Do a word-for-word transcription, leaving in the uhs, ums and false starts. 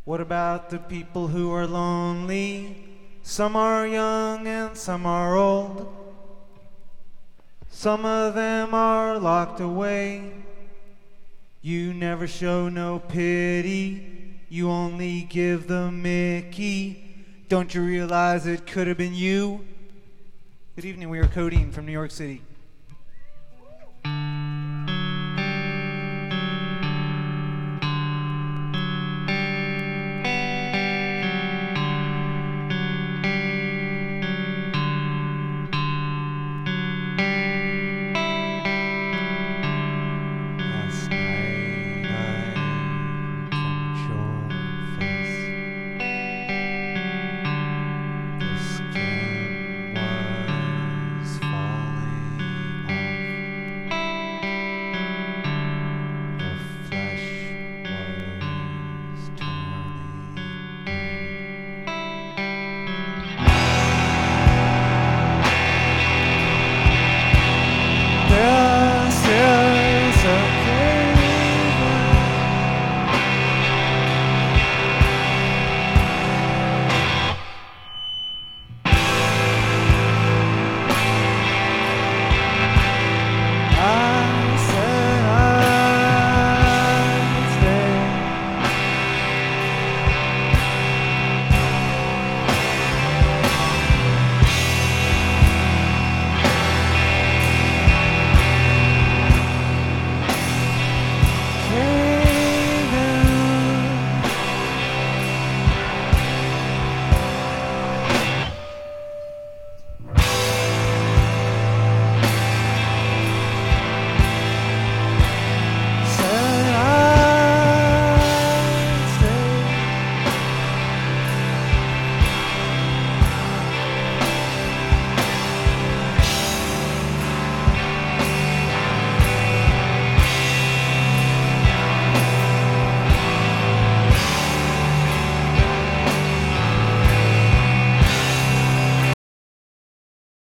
What about the people who are lonely? Some are young and some are old. Some of them are locked away. You never show no pity. You only give the Mickey. Don't you realize it could have been you? Good evening, we are Codeine from New York City.